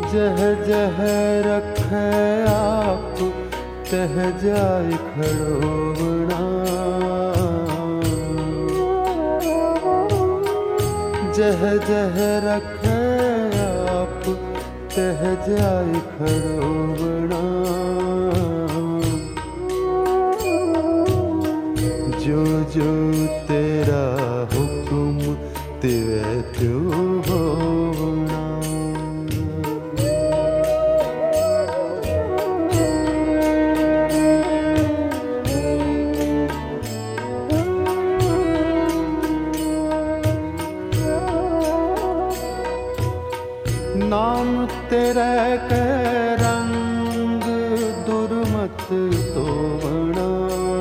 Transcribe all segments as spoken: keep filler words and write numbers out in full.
जह जह रखे आप तह जाय खड़ोवना। जह जह रखे आप तह जाय खड़ोवना। जो जो तेरा हुक्म तिवै त्यों होवना। नाम तेरे के रंग दुर्मत तोवना।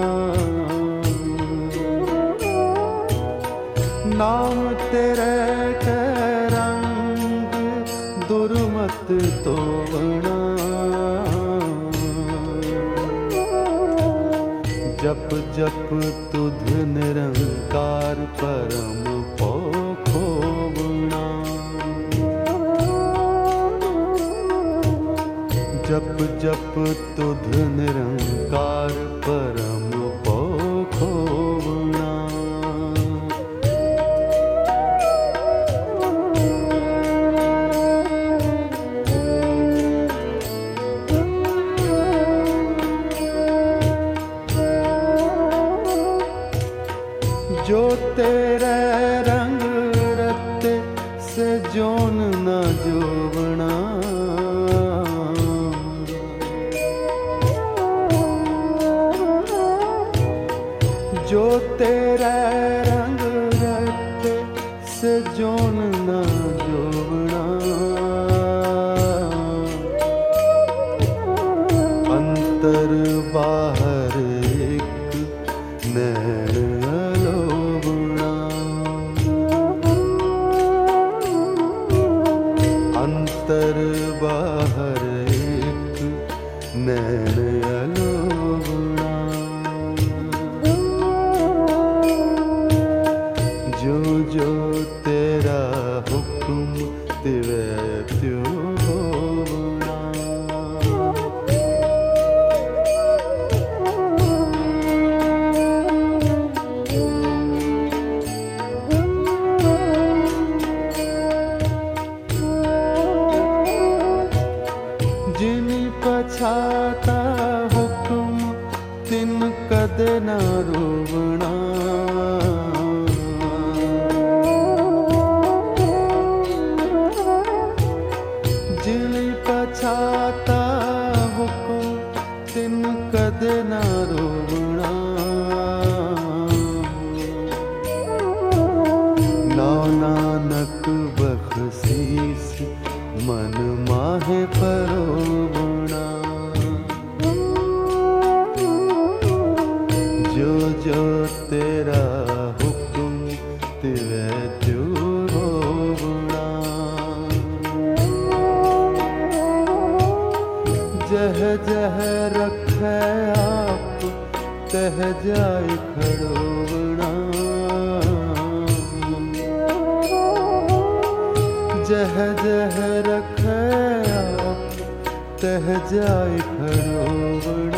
नाम तेरे के रंग दुर्मत तोवना। जप जप तुध निरंकार परम पोखोवना। जप जप तुध निरंकार परम पोखोवना। जो तेरे रंग रत्ते से जोन न जोवना। जो तेरे रंग रत्ते से जोन न जोवना। अंतर बाहर एक नैन अलोवना। अंतर बाहर एक नैन अलोवना। जो जो तेरा हुक्म तिवै त्यों होवना। जिन पछाता हुक्म तिन कदे न रोवना। जिन पछाता हुक्म तिन कदे न रोवना। नौ नानक बख्शीस मन माहे परोवना। जो जो तेरा हुक्म तिवै त्यों होवना। जह जह रखे आप तह जाय खड़ोवना। जह जह रखे आप तह जाय खड़ोवना।